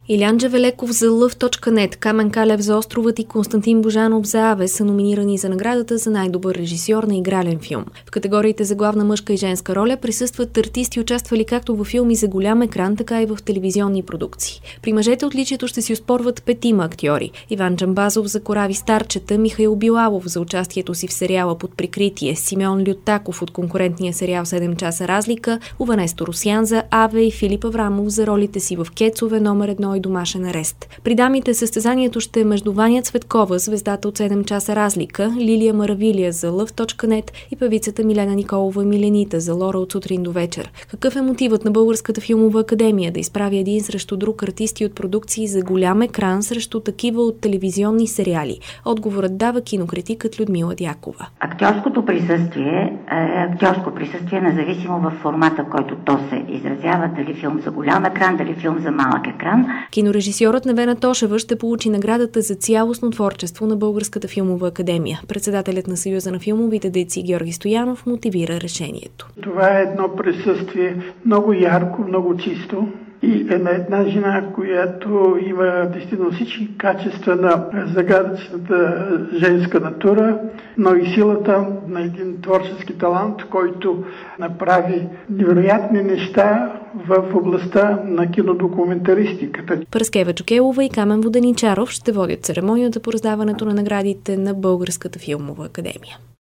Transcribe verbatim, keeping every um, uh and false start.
Илян Джавелеков за Лъв точка нет, Камен Калев за Островът и Константин Божанов за Аве са номинирани за наградата за най-добър режисьор на игрален филм. В категориите за главна мъжка и женска роля присъстват артисти, участвали както във филми за голям екран, така и в телевизионни продукции. При мъжете отличието ще си оспорват петима актьори: Иван Джамбазов за Корави старчета, Михаил Билалов за участието си в сериала Под прикритие, Симеон Лютаков от конкурентния сериал седем часа разлика, Уванес Торосян за Аве и Филип Аврамов за ролите си в Кецове, номер едно и Домашен арест. При дамите състезанието ще е между Ваня Цветкова, звездата от седем часа разлика, Лилия Маравилия за Лъв точка нет и певицата Милена Николова Миленита за Лора от сутрин до вечер. Какъв е мотивът на Българската филмова академия да изправи един срещу друг артисти от продукции за голям екран срещу такива от телевизионни сериали? Отговорът дава кинокритикът Людмила Дякова. Актьорското присъствие е актьорско присъствие, независимо в формата, в който то се изразява, дали филм за голям екран, дали филм за малък екран. Кинорежисьорът Невена Тошева ще получи наградата за цялостно творчество на Българската филмова академия. Председателят на Съюза на филмовите дейци Георги Стоянов мотивира решението. Това е едно присъствие много ярко, много чисто и е на една жена, която има действително всички качества на загадъчната женска натура, но и силата на един творчески талант, който направи невероятни неща в областта на кинодокументаристиката. Параскева Чукелова и Камен Воденичаров ще водят церемонията по раздаването на наградите на Българската филмова академия.